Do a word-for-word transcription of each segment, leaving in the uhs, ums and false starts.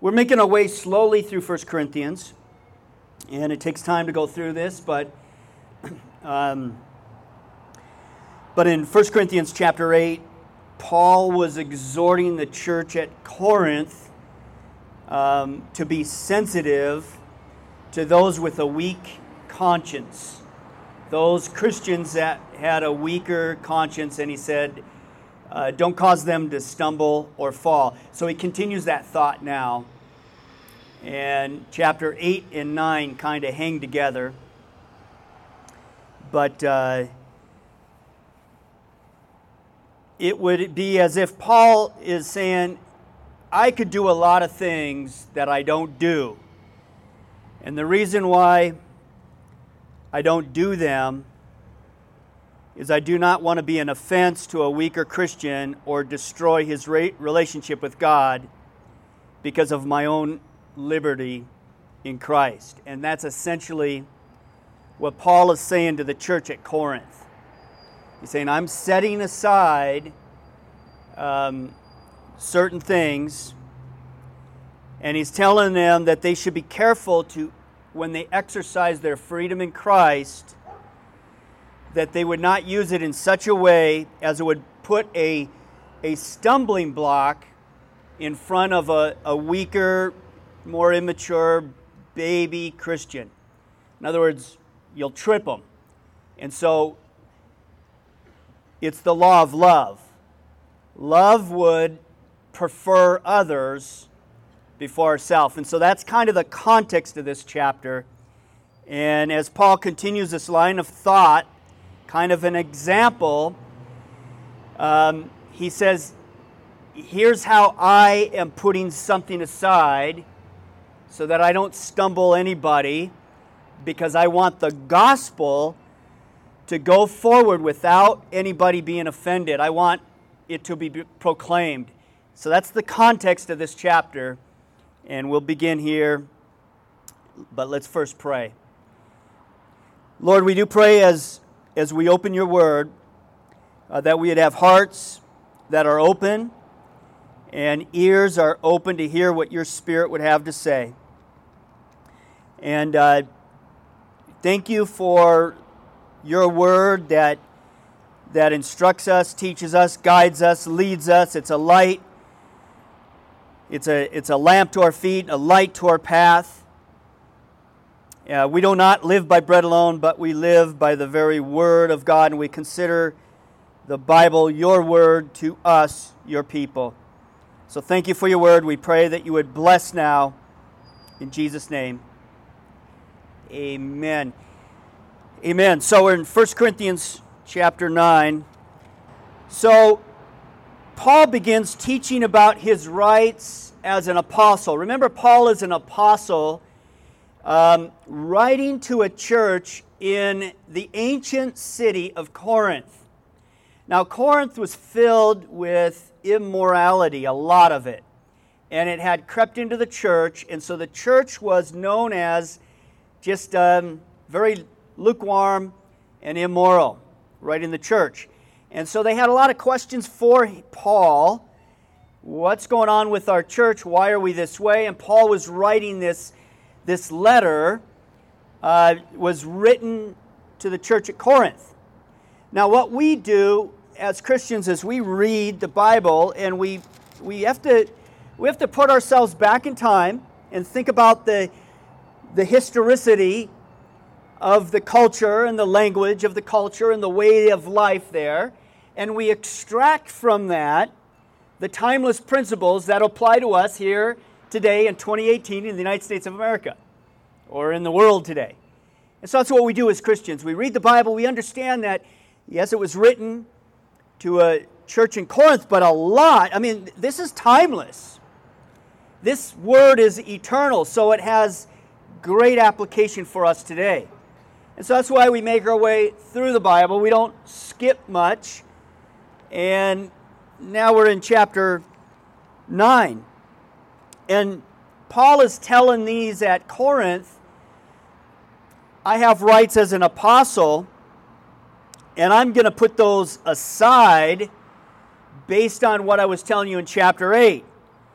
We're making our way slowly through First Corinthians, and it takes time to go through this, but um, but in First Corinthians chapter eight, Paul was exhorting the church at Corinth um, to be sensitive to those with a weak conscience, those Christians that had a weaker conscience, and he said, uh, don't cause them to stumble or fall. So he continues that thought now. And chapter eight and nine kind of hang together. But uh, it would be as if Paul is saying, I could do a lot of things that I don't do. And the reason why I don't do them is I do not want to be an offense to a weaker Christian or destroy his relationship with God because of my own liberty in Christ. And that's essentially what Paul is saying to the church at Corinth. He's saying, I'm setting aside um, certain things, and he's telling them that they should be careful to, when they exercise their freedom in Christ, that they would not use it in such a way as it would put a, a stumbling block in front of a, a weaker, more immature baby Christian. In other words, you'll trip them. And so it's the law of love. Love would prefer others before self. And so that's kind of the context of this chapter. And as Paul continues this line of thought, kind of an example, um, he says, here's how I am putting something aside so that I don't stumble anybody, because I want the gospel to go forward without anybody being offended. I want it to be proclaimed. So that's the context of this chapter, and we'll begin here, but let's first pray. Lord, we do pray as, as we open your word, uh, that we would have hearts that are open and ears are open to hear what your Spirit would have to say. And uh, thank you for your word that that instructs us, teaches us, guides us, leads us. It's a light. It's a it's a lamp to our feet, a light to our path. Uh, we do not live by bread alone, but we live by the very word of God, and we consider the Bible your word to us, your people. So thank you for your word. We pray that you would bless now. In Jesus' name. Amen. Amen. So we're in First Corinthians chapter nine. So Paul begins teaching about his rights as an apostle. Remember, Paul is an apostle um, writing to a church in the ancient city of Corinth. Now, Corinth was filled with immorality, a lot of it. And it had crept into the church, and so the church was known as just um, very lukewarm and immoral right in the church. And so they had a lot of questions for Paul. What's going on with our church? Why are we this way? And Paul was writing this, this letter, uh, was written to the church at Corinth. Now what we do as Christians is we read the Bible, and we we have to we have to put ourselves back in time and think about the the historicity of the culture and the language of the culture and the way of life there, and we extract from that the timeless principles that apply to us here today in twenty eighteen in the United States of America or in the world today. And so that's what we do as Christians. We read the Bible, we understand that, yes, it was written to a church in Corinth, but a lot, I mean, this is timeless. This word is eternal, so it has great application for us today. And so that's why we make our way through the Bible. We don't skip much. And now we're in chapter nine. And Paul is telling these at Corinth, I have rights as an apostle, and I'm going to put those aside based on what I was telling you in chapter eight.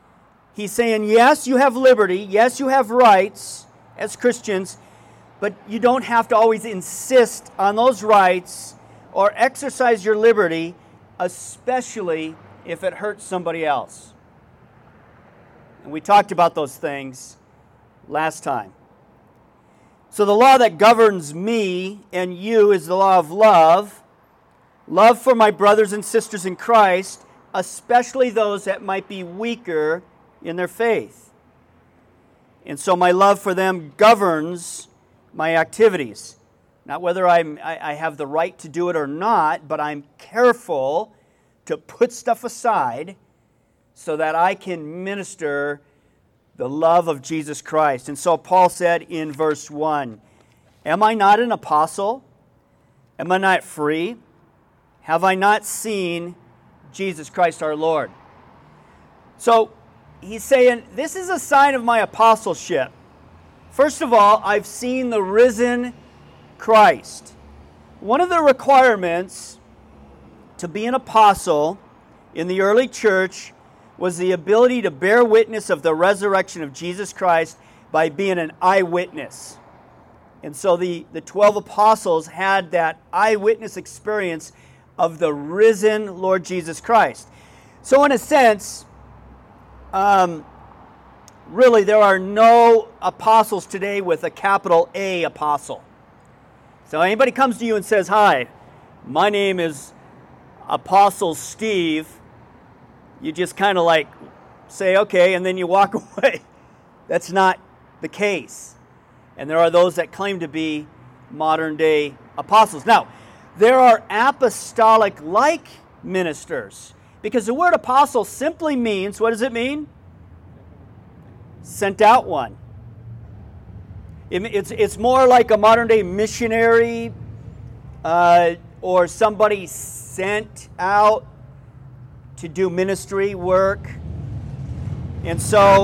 he's saying, yes, you have liberty. Yes, you have rights as Christians, but you don't have to always insist on those rights or exercise your liberty, especially if it hurts somebody else. And we talked about those things last time. So the law that governs me and you is the law of love. Love for my brothers and sisters in Christ, especially those that might be weaker in their faith. And so my love for them governs my activities. Not whether I'm, I, I have the right to do it or not, but I'm careful to put stuff aside so that I can minister the love of Jesus Christ. And so Paul said in verse one, am I not an apostle? Am I not free? Have I not seen Jesus Christ our Lord? So he's saying, this is a sign of my apostleship. First of all, I've seen the risen Christ. One of the requirements to be an apostle in the early church was the ability to bear witness of the resurrection of Jesus Christ by being an eyewitness. And so the, the twelve apostles had that eyewitness experience of the risen Lord Jesus Christ. So in a sense, um, really there are no apostles today with a capital A apostle. So anybody comes to you and says, hi, my name is Apostle Steve, you just kind of like say, okay, and then you walk away. That's not the case. And there are those that claim to be modern day apostles. Now, there are apostolic-like ministers, because the word apostle simply means, what does it mean? Sent out one. It, it's, it's more like a modern day missionary uh, or somebody sent out to do ministry work. And so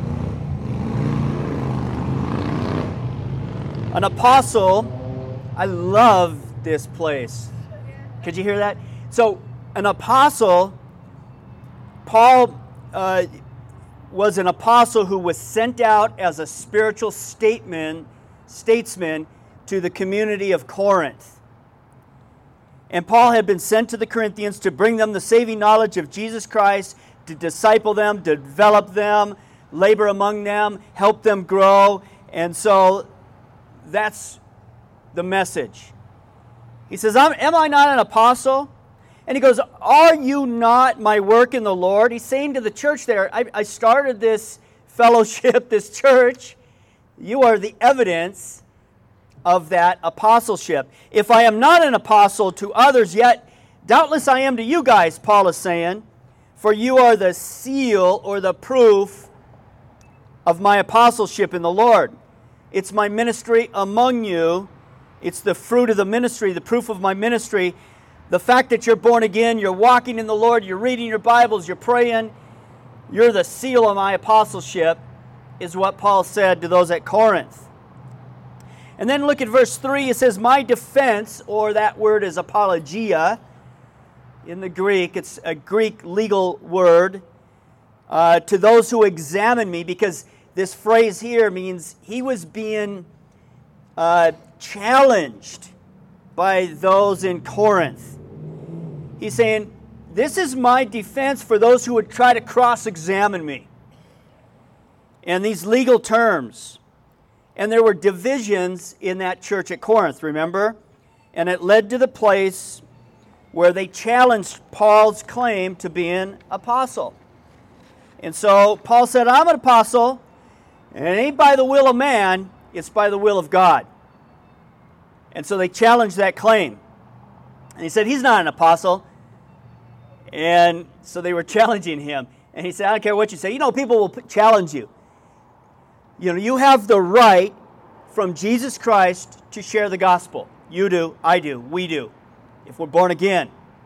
an apostle, I love this place. Could you hear that? So an apostle, Paul uh, was an apostle who was sent out as a spiritual statesman, statesman to the community of Corinth. And Paul had been sent to the Corinthians to bring them the saving knowledge of Jesus Christ, to disciple them, to develop them, labor among them, help them grow. And so that's the message. He says, am I not an apostle? And he goes, are you not my work in the Lord? He's saying to the church there, I, I started this fellowship, this church. You are the evidence of that apostleship. If I am not an apostle to others, yet doubtless I am to you guys, Paul is saying, for you are the seal or the proof of my apostleship in the Lord. It's my ministry among you. It's the fruit of the ministry, the proof of my ministry. The fact that you're born again, you're walking in the Lord, you're reading your Bibles, you're praying, you're the seal of my apostleship, is what Paul said to those at Corinth. And then look at verse three. It says, my defense, or that word is apologia in the Greek. It's a Greek legal word uh, to those who examine me, because this phrase here means he was being uh, challenged by those in Corinth. He's saying, this is my defense for those who would try to cross-examine me. And these legal terms. And there were divisions in that church at Corinth, remember? And it led to the place where they challenged Paul's claim to be an apostle. And so Paul said, I'm an apostle, and it ain't by the will of man, it's by the will of God. And so they challenged that claim. And he said, he's not an apostle. And so they were challenging him. And he said, I don't care what you say. You know, people will challenge you. You know, you have the right from Jesus Christ to share the gospel. You do, I do, we do. If we're born again,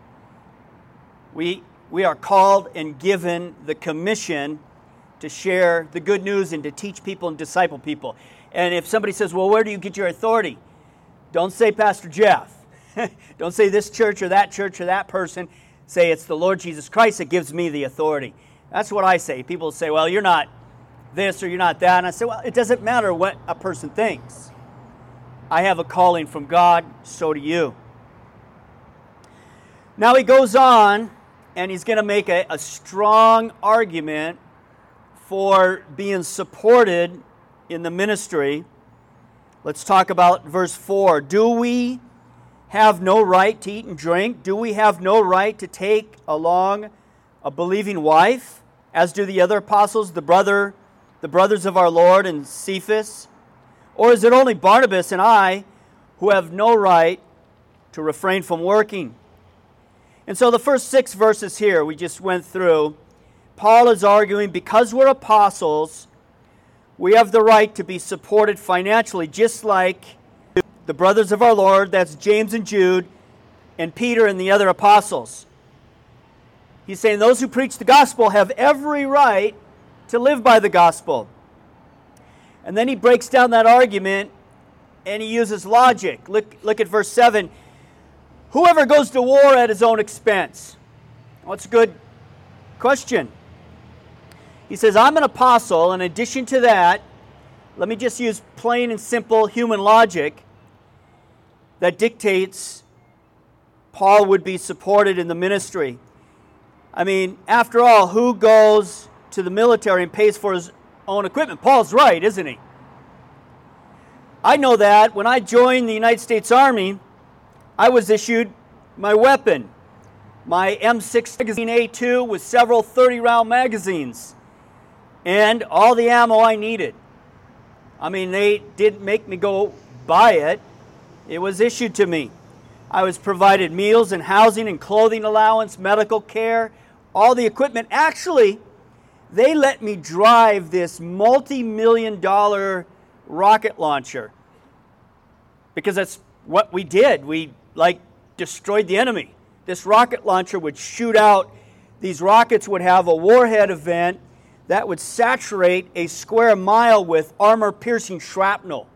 we we are called and given the commission to share the good news and to teach people and disciple people. And if somebody says, well, where do you get your authority? Don't say Pastor Jeff. Don't say this church or that church or that person. Say it's the Lord Jesus Christ that gives me the authority. That's what I say. People say, well, you're not this or you're not that. And I say, well, it doesn't matter what a person thinks. I have a calling from God, so do you. Now he goes on, and he's going to make a, a strong argument for being supported in the ministry. Let's talk about verse four. Do we have no right to eat and drink? Do we have no right to take along a believing wife, as do the other apostles, the brother, the brothers of our Lord and Cephas? Or is it only Barnabas and I who have no right to refrain from working? And so the first six verses here we just went through, Paul is arguing because we're apostles, we have the right to be supported financially, just like the brothers of our Lord, that's James and Jude, and Peter and the other apostles. He's saying those who preach the gospel have every right to live by the gospel. And then he breaks down that argument and he uses logic. Look, look at verse seven. Whoever goes to war at his own expense. Well, that's a good question. He says, I'm an apostle. In addition to that, let me just use plain and simple human logic that dictates Paul would be supported in the ministry. I mean, after all, who goes to the military and pays for his own equipment? Paul's right, isn't he? I know that when I joined the United States Army, I was issued my weapon, my M six magazine A two with several thirty-round magazines, and all the ammo I needed. I mean, they didn't make me go buy it. It was issued to me. I was provided meals and housing and clothing allowance, medical care, all the equipment. Actually, they let me drive this multi-million dollar rocket launcher because that's what we did. We, like, destroyed the enemy. This rocket launcher would shoot out. These rockets would have a warhead event that would saturate a square mile with armor-piercing shrapnel.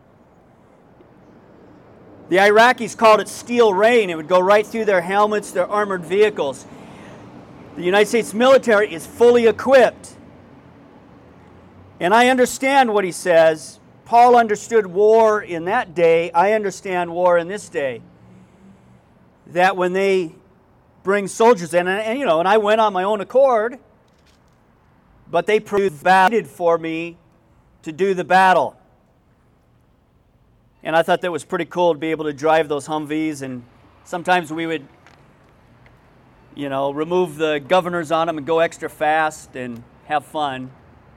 The Iraqis called it steel rain. It would go right through their helmets, their armored vehicles. The United States military is fully equipped. And I understand what he says. Paul understood war in that day. I understand war in this day. That when they bring soldiers in, and, and you know, and I went on my own accord, but they provided for me to do the battle. And I thought that was pretty cool to be able to drive those Humvees, and sometimes we would, you know, remove the governors on them and go extra fast and have fun.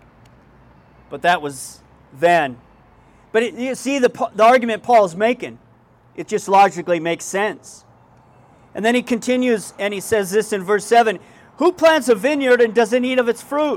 But that was then. But it, you see the, the argument Paul's making. It just logically makes sense. And then he continues and he says this in verse seven. Who plants a vineyard and doesn't eat of its fruit?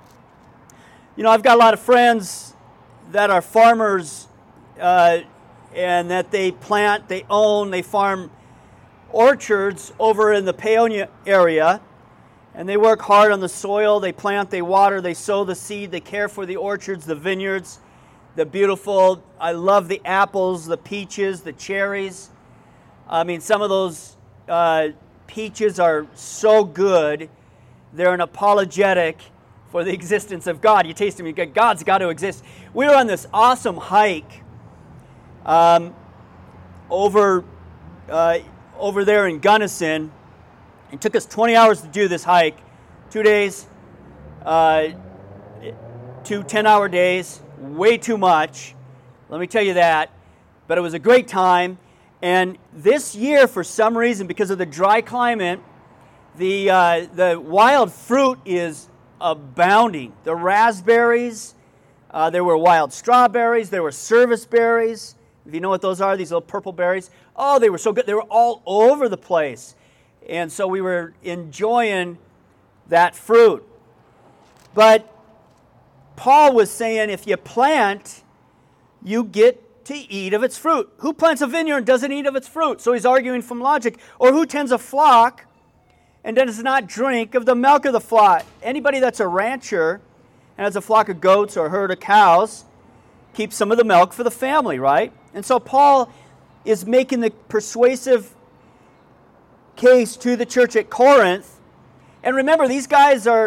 You know, I've got a lot of friends that are farmers uh, and that they plant, they own, they farm orchards over in the Paonia area. And they work hard on the soil. They plant, they water, they sow the seed, they care for the orchards, the vineyards, the beautiful, I love the apples, the peaches, the cherries. I mean, some of those uh, peaches are so good. They're an apologetic for the existence of God. You taste them, you go, God's got to exist. We were on this awesome hike um, over, uh, over there in Gunnison. It took us twenty hours to do this hike. Two days, uh, two ten-hour days, way too much. Let me tell you that. But it was a great time. And this year, for some reason, because of the dry climate, the uh, the wild fruit is abounding. The raspberries, uh, there were wild strawberries, there were service berries. If you know what those are, these little purple berries. Oh, they were so good. They were all over the place. And so we were enjoying that fruit. But Paul was saying if you plant, you get to eat of its fruit. Who plants a vineyard and doesn't eat of its fruit? So he's arguing from logic. Or who tends a flock and does not drink of the milk of the flock? Anybody that's a rancher and has a flock of goats or a herd of cows keeps some of the milk for the family, right? And so Paul is making the persuasive case to the church at Corinth. And remember, these guys are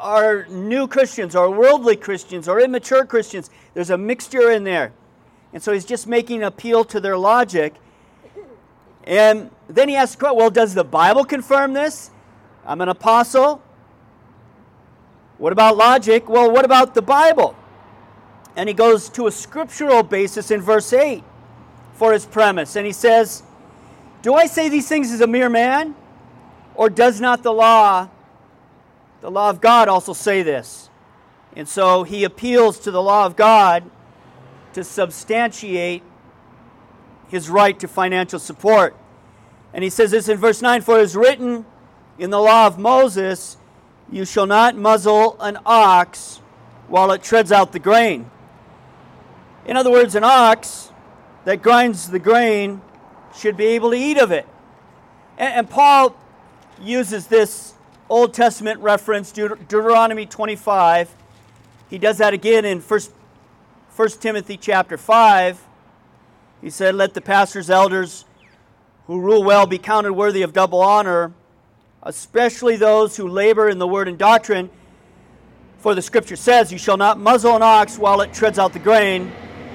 are new Christians or worldly Christians or immature Christians. There's a mixture in there. And so he's just making an appeal to their logic. And then he asks, well, does the Bible confirm this? I'm an apostle. What about logic? Well, what about the Bible? And he goes to a scriptural basis in verse eight for his premise. And he says, do I say these things as a mere man? Or does not the law, the law of God also say this? And so he appeals to the law of God to substantiate his right to financial support. And he says this in verse nine, for it is written in the law of Moses, you shall not muzzle an ox while it treads out the grain. In other words, an ox that grinds the grain should be able to eat of it. And, and Paul uses this Old Testament reference, Deut- Deuteronomy twenty-five. He does that again in First Timothy chapter five. He said, let the pastors, elders who rule well be counted worthy of double honor, especially those who labor in the word and doctrine. For the scripture says, you shall not muzzle an ox while it treads out the grain,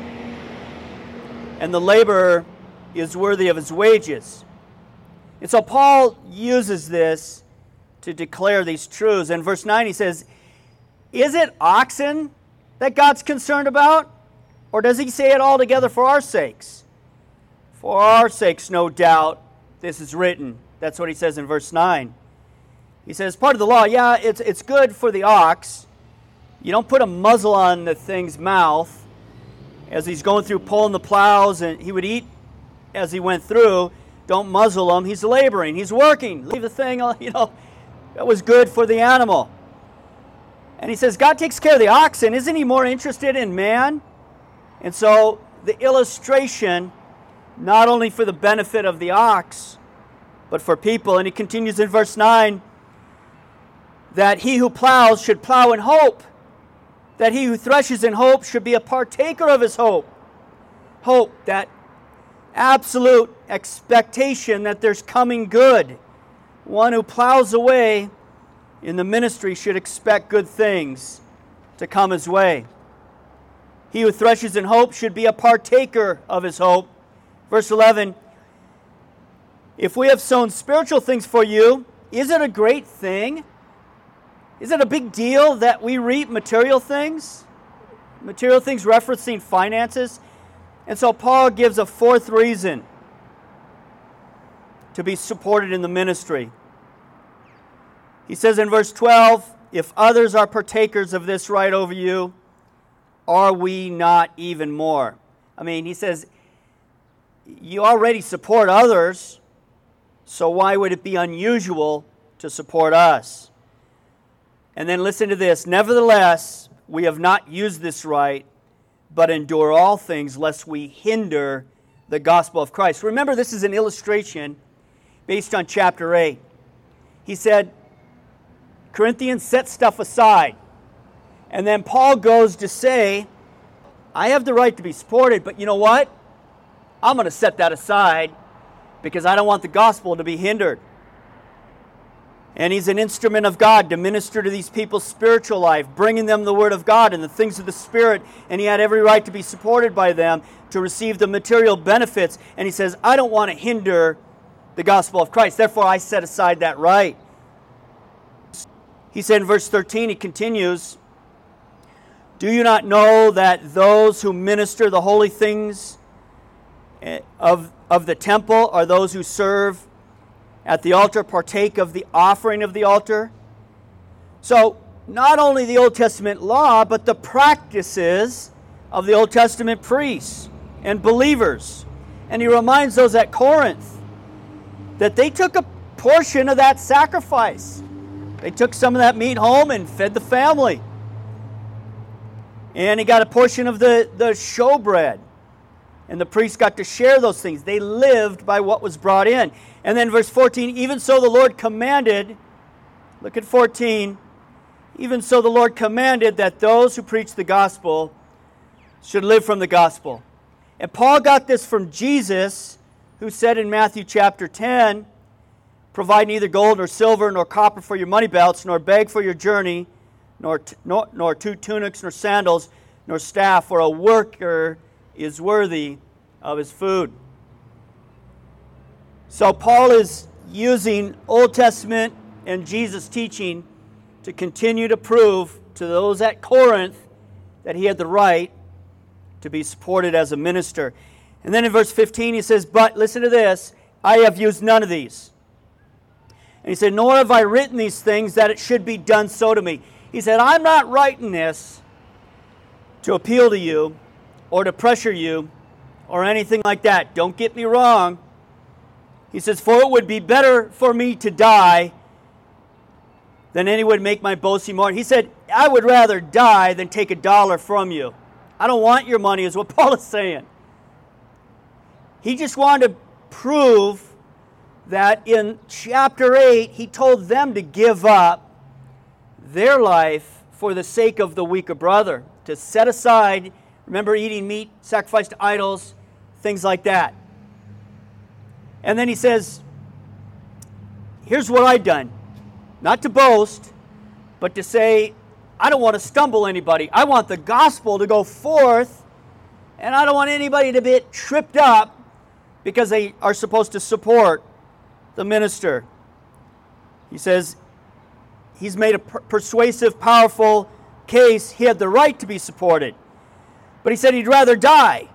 and the laborer is worthy of his wages. And so Paul uses this to declare these truths. In verse nine he says, is it oxen that God's concerned about? Or does he say it altogether for our sakes? For our sakes, no doubt, this is written. That's what he says in verse nine. He says, part of the law, yeah, it's, it's good for the ox. You don't put a muzzle on the thing's mouth as he's going through pulling the plows, and he would eat as he went through. Don't muzzle him. He's laboring. He's working. Leave the thing, you know, that was good for the animal. And he says, God takes care of the oxen. Isn't he more interested in man? And so the illustration, not only for the benefit of the ox, but for people. And he continues in verse nine, that he who plows should plow in hope, that he who threshes in hope should be a partaker of his hope. Hope, that absolute expectation that there's coming good. One who plows away in the ministry should expect good things to come his way. He who threshes in hope should be a partaker of his hope. Verse eleven, if we have sown spiritual things for you, is it a great thing? Is it a big deal that we reap material things? Material things referencing finances. And so Paul gives a fourth reason to be supported in the ministry. He says in verse twelve, if others are partakers of this right over you, are we not even more? I mean, he says, you already support others, so why would it be unusual to support us? And then listen to this. Nevertheless, we have not used this right, but endure all things lest we hinder the gospel of Christ. Remember, this is an illustration based on chapter eight. He said, Corinthians, set stuff aside. And then Paul goes to say, I have the right to be supported, but you know what? I'm going to set that aside because I don't want the gospel to be hindered. And he's an instrument of God to minister to these people's spiritual life, bringing them the Word of God and the things of the Spirit. And he had every right to be supported by them, to receive the material benefits. And he says, I don't want to hinder the gospel of Christ. Therefore, I set aside that right. He said in verse thirteen, he continues, do you not know that those who minister the holy things of, of the temple are those who serve at the altar, partake of the offering of the altar? So, not only the Old Testament law, but the practices of the Old Testament priests and believers. And he reminds those at Corinth that they took a portion of that sacrifice. They took some of that meat home and fed the family. And he got a portion of the, the showbread. And the priests got to share those things. They lived by what was brought in. And then verse fourteen, even so the Lord commanded, look at fourteen, even so the Lord commanded that those who preach the gospel should live from the gospel. And Paul got this from Jesus, who said in Matthew chapter ten, provide neither gold nor silver nor copper for your money belts, nor beg for your journey, nor, t- nor, nor two tunics, nor sandals, nor staff, for a worker is worthy of his food. So Paul is using Old Testament and Jesus' teaching to continue to prove to those at Corinth that he had the right to be supported as a minister. And then in verse fifteen he says, but, listen to this, I have used none of these. And he said, nor have I written these things that it should be done so to me. He said, I'm not writing this to appeal to you or to pressure you or anything like that. Don't get me wrong. He says, for it would be better for me to die than any would make my boasting more. He said, I would rather die than take a dollar from you. I don't want your money, is what Paul is saying. He just wanted to prove that in chapter eight, he told them to give up their life for the sake of the weaker brother, to set aside, remember, eating meat, sacrificed to idols, things like that. And then he says, here's what I've done. Not to boast, but to say, I don't want to stumble anybody. I want the gospel to go forth, and I don't want anybody to get tripped up because they are supposed to support the minister. He says he's made a per- persuasive, powerful case. He had the right to be supported. But he said he'd rather die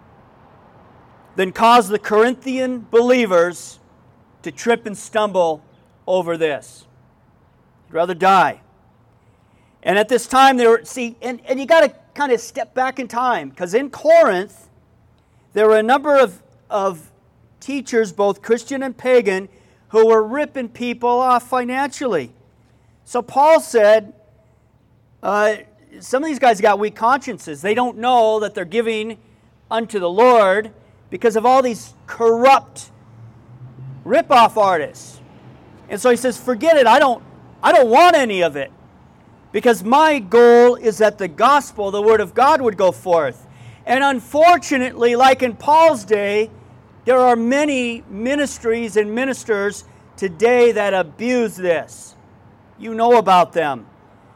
than cause the Corinthian believers to trip and stumble over this. He'd rather die. And at this time, they were, see, and, and you got to kind of step back in time, because in Corinth, there were a number of, of teachers, both Christian and pagan, who were ripping people off financially. So Paul said, uh, some of these guys got weak consciences. They don't know that they're giving unto the Lord because of all these corrupt rip-off artists. And so he says, forget it. I don't, I don't want any of it. Because my goal is that the gospel, the word of God, would go forth. And unfortunately, like in Paul's day, there are many ministries and ministers today that abuse this. You know about them.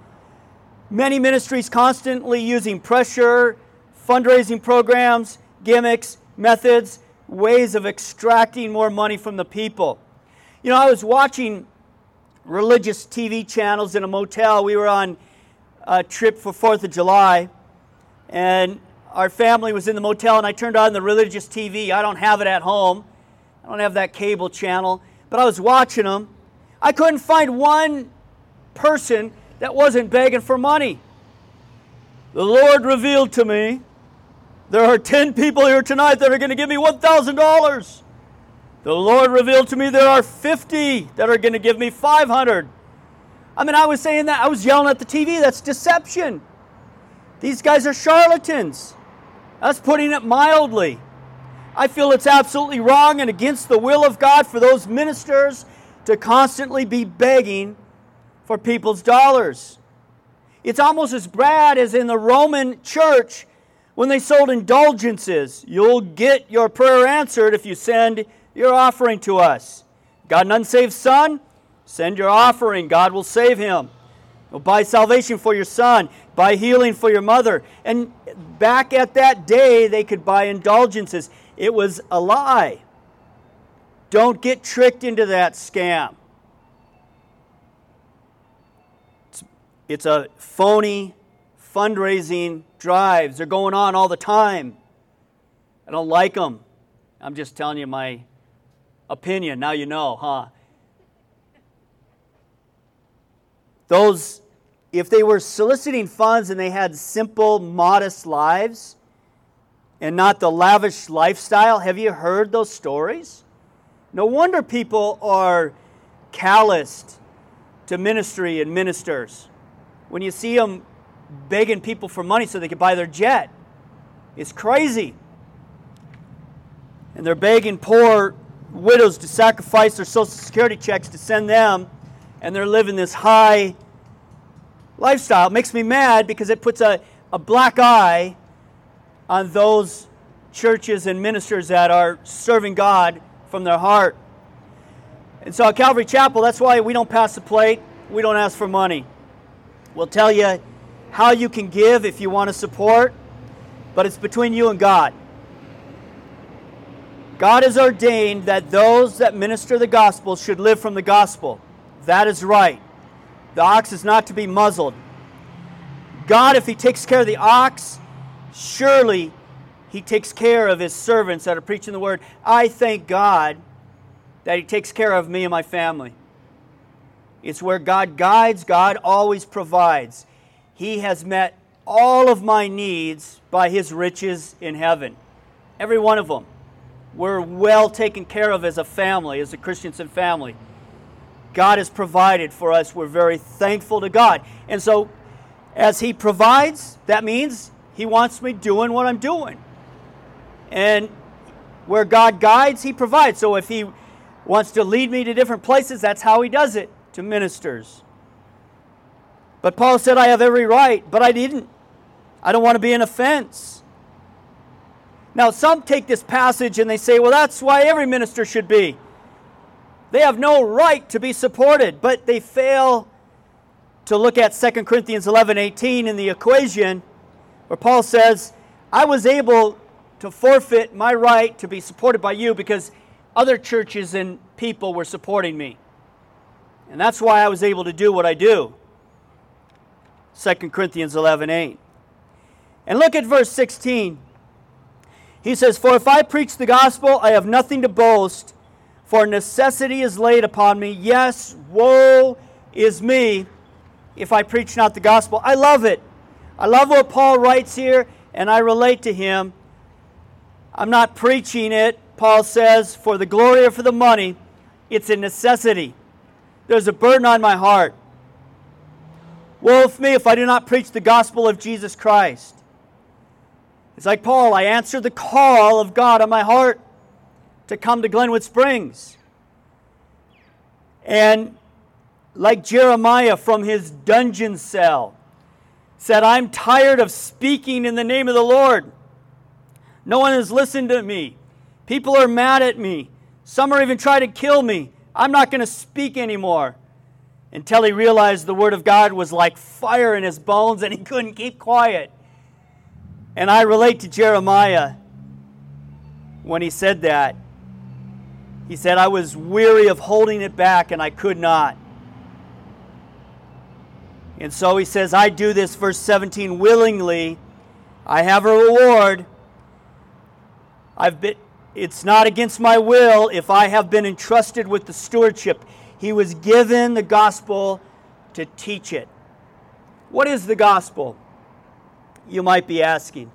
Many ministries constantly using pressure, fundraising programs, gimmicks, methods, ways of extracting more money from the people. You know, I was watching religious T V channels in a motel. We were on a trip for fourth of July, and our family was in the motel, and I turned on the religious T V. I don't have it at home. I don't have that cable channel, but I was watching them. I couldn't find one person that wasn't begging for money. The Lord revealed to me, there are ten people here tonight that are going to give me one thousand dollars. The Lord revealed to me there are fifty that are going to give me five hundred dollars. I mean, I was saying that, I was yelling at the T V, that's deception. These guys are charlatans. That's putting it mildly. I feel it's absolutely wrong and against the will of God for those ministers to constantly be begging for people's dollars. It's almost as bad as in the Roman church when they sold indulgences. You'll get your prayer answered if you send your offering to us. Got an unsaved son? Send your offering. God will save him. You'll buy salvation for your son. Buy healing for your mother. And back at that day, they could buy indulgences. It was a lie. Don't get tricked into that scam. It's, it's a phony fundraising drives. They're going on all the time. I don't like them. I'm just telling you my opinion. Now you know, huh? Those, if they were soliciting funds and they had simple, modest lives and not the lavish lifestyle, have you heard those stories? No wonder people are calloused to ministry and ministers. When you see them begging people for money so they can buy their jet, it's crazy. And they're begging poor widows to sacrifice their Social Security checks to send them, and they're living this high lifestyle. It makes me mad because it puts a, a black eye on those churches and ministers that are serving God from their heart. And so at Calvary Chapel, that's why we don't pass the plate. We don't ask for money. will tell you how you can give if you want to support, but it's between you and God. God has ordained that those that minister the gospel should live from the gospel. That is right. The ox is not to be muzzled. God, if he takes care of the ox, surely he takes care of his servants that are preaching the word. I thank God that he takes care of me and my family. It's where God guides, God always provides. He has met all of my needs by his riches in heaven. Every one of them. We're well taken care of as a family, as a Christensen family. God has provided for us. We're very thankful to God. And so, as he provides, that means he wants me doing what I'm doing. And where God guides, he provides. So if he wants to lead me to different places, that's how he does it, to ministers. But Paul said, I have every right, but I didn't. I don't want to be an offense. Now, some take this passage and they say, well, that's why every minister should be. They have no right to be supported, but they fail to look at Second Corinthians eleven eighteen in the equation, where Paul says, I was able to forfeit my right to be supported by you because other churches and people were supporting me. And that's why I was able to do what I do. Second Corinthians eleven eight. And look at verse sixteen. He says, for if I preach the gospel, I have nothing to boast, for necessity is laid upon me. Yes, woe is me if I preach not the gospel. I love it. I love what Paul writes here, and I relate to him. I'm not preaching it, Paul says, for the glory or for the money. It's a necessity. There's a burden on my heart. Woe is me if I do not preach the gospel of Jesus Christ. It's like Paul, I answered the call of God on my heart to come to Glenwood Springs. And like Jeremiah from his dungeon cell, said, I'm tired of speaking in the name of the Lord. No one has listened to me. People are mad at me. Some are even trying to kill me. I'm not going to speak anymore. Until he realized the word of God was like fire in his bones and he couldn't keep quiet. And I relate to Jeremiah when he said that. He said, I was weary of holding it back and I could not. And so he says, I do this, verse seventeen, willingly. I have a reward. I've been, it's not against my will if I have been entrusted with the stewardship. He was given the gospel to teach it. What is the gospel? You might be asking.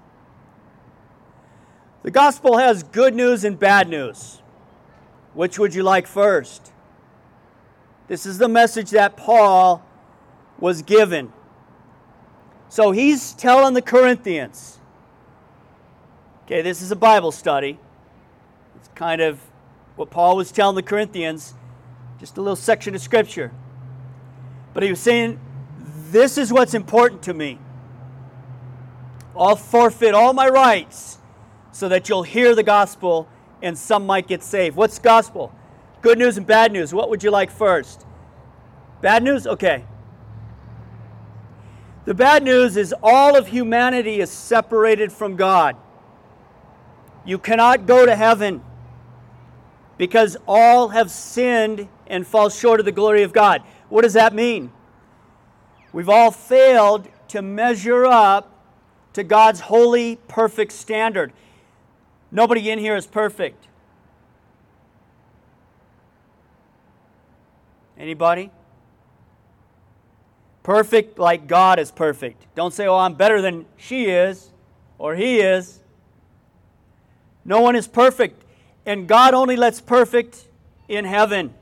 The gospel has good news and bad news. Which would you like first? This is the message that Paul was given. So he's telling the Corinthians. Okay, this is a Bible study. It's kind of what Paul was telling the Corinthians. Just a little section of Scripture. But he was saying, this is what's important to me. I'll forfeit all my rights so that you'll hear the gospel and some might get saved. What's gospel? Good news and bad news. What would you like first? Bad news? Okay. The bad news is all of humanity is separated from God. You cannot go to heaven because all have sinned and fall short of the glory of God. What does that mean? We've all failed to measure up to God's holy, perfect standard. Nobody in here is perfect. Anybody? Perfect like God is perfect. Don't say, oh, I'm better than she is or he is. No one is perfect. And God only lets perfect in heaven.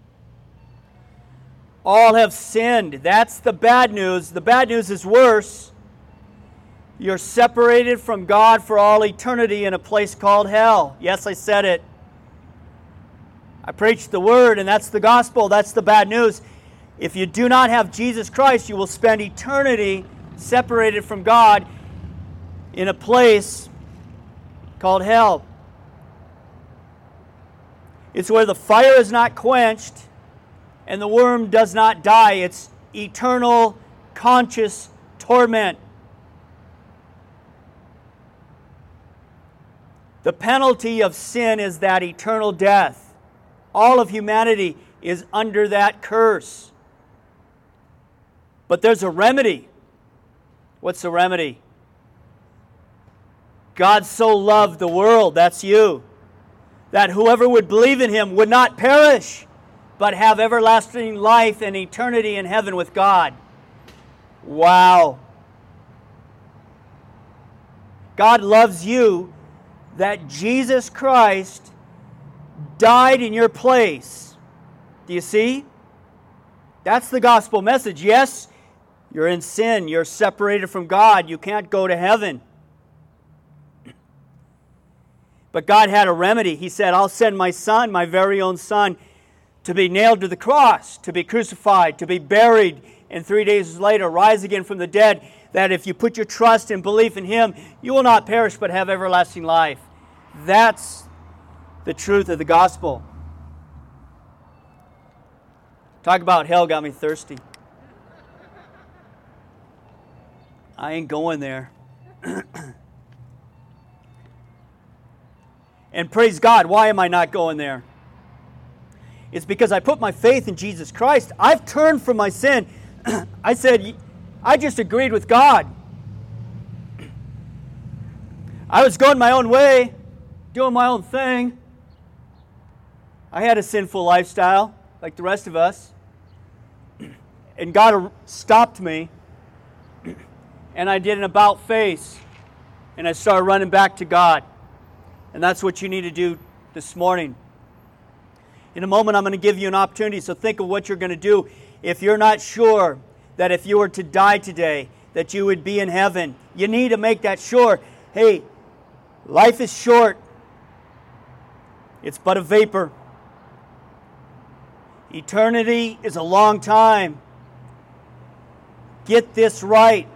All have sinned. That's the bad news. The bad news is worse. You're separated from God for all eternity in a place called hell. Yes, I said it. I preached the word, and that's the gospel. That's the bad news. If you do not have Jesus Christ, you will spend eternity separated from God in a place called hell. It's where the fire is not quenched and the worm does not die. It's eternal conscious torment. The penalty of sin is that eternal death. All of humanity is under that curse. But there's a remedy. What's the remedy? God so loved the world, that's you, that whoever would believe in Him would not perish, but have everlasting life and eternity in heaven with God. Wow. God loves you, that Jesus Christ died in your place. Do you see? That's the gospel message. Yes, you're in sin. You're separated from God. You can't go to heaven. But God had a remedy. He said, I'll send my Son, my very own Son, to be nailed to the cross, to be crucified, to be buried, and three days later rise again from the dead, that if you put your trust and belief in Him, you will not perish but have everlasting life. That's the truth of the gospel. Talk about hell got me thirsty. I ain't going there. And praise God, why am I not going there? It's because I put my faith in Jesus Christ. I've turned from my sin. I said, I just agreed with God. I was going my own way, doing my own thing. I had a sinful lifestyle, like the rest of us. And God stopped me. And I did an about face. And I started running back to God. And that's what you need to do this morning. In a moment, I'm going to give you an opportunity, so think of what you're going to do. If you're not sure that if you were to die today, that you would be in heaven, you need to make that sure. Hey, life is short. It's but a vapor. Eternity is a long time. Get this right.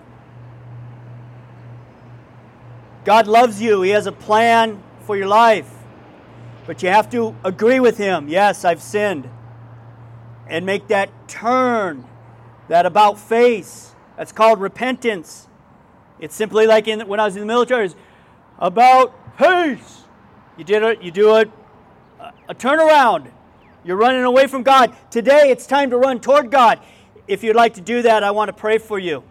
God loves you. He has a plan for your life. But you have to agree with Him. Yes, I've sinned. And make that turn, that about face. That's called repentance. It's simply like in, when I was in the military, it's about face. You did it, you do it, a, a turnaround. You're running away from God. Today, it's time to run toward God. If you'd like to do that, I want to pray for you.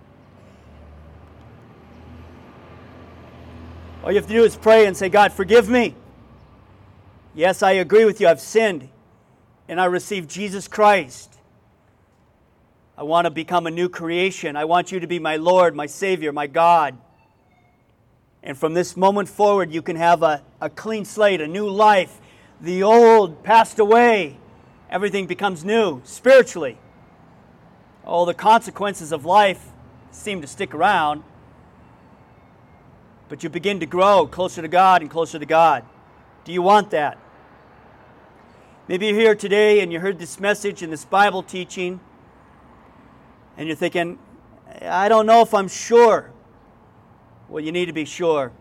All you have to do is pray and say, God, forgive me. Yes, I agree with you. I've sinned. And I received Jesus Christ. I want to become a new creation. I want you to be my Lord, my Savior, my God. And from this moment forward, you can have a, a clean slate, a new life. The old passed away. Everything becomes new, spiritually. All the consequences of life seem to stick around. But you begin to grow closer to God and closer to God. Do you want that? Maybe you're here today and you heard this message and this Bible teaching, and you're thinking, I don't know if I'm sure. Well, you need to be sure.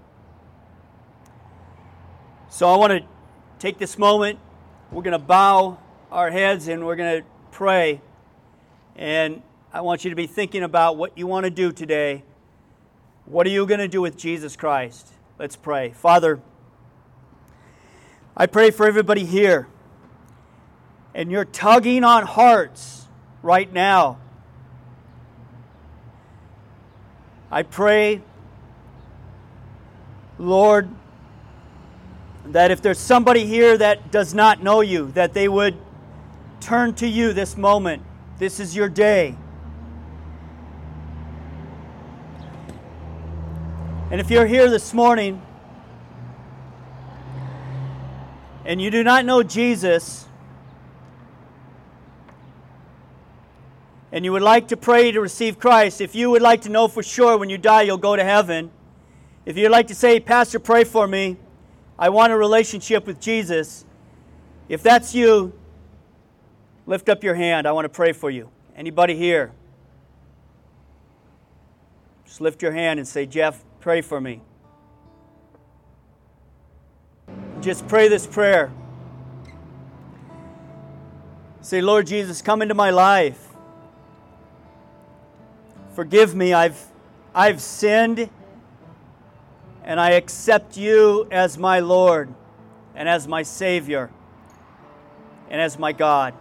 So I want to take this moment. We're going to bow our heads and we're going to pray. And I want you to be thinking about what you want to do today. What are you going to do with Jesus Christ? Let's pray. Father, I pray for everybody here. And you're tugging on hearts right now. I pray, Lord, that if there's somebody here that does not know you, that they would turn to you this moment. This is your day. And if you're here this morning and you do not know Jesus, and you would like to pray to receive Christ, if you would like to know for sure when you die you'll go to heaven, if you'd like to say, Pastor, pray for me, I want a relationship with Jesus, if that's you, lift up your hand. I want to pray for you. Anybody here? Just lift your hand and say, Jeff, pray for me. Just pray this prayer. Say, Lord Jesus, come into my life. Forgive me, I've, I've sinned, and I accept you as my Lord and as my Savior and as my God.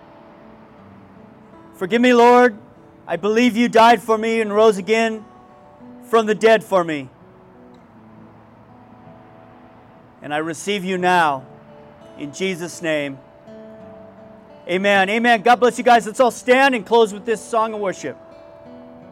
Forgive me, Lord. I believe you died for me and rose again from the dead for me. And I receive you now in Jesus' name. Amen. Amen. God bless you guys. Let's all stand and close with this song of worship.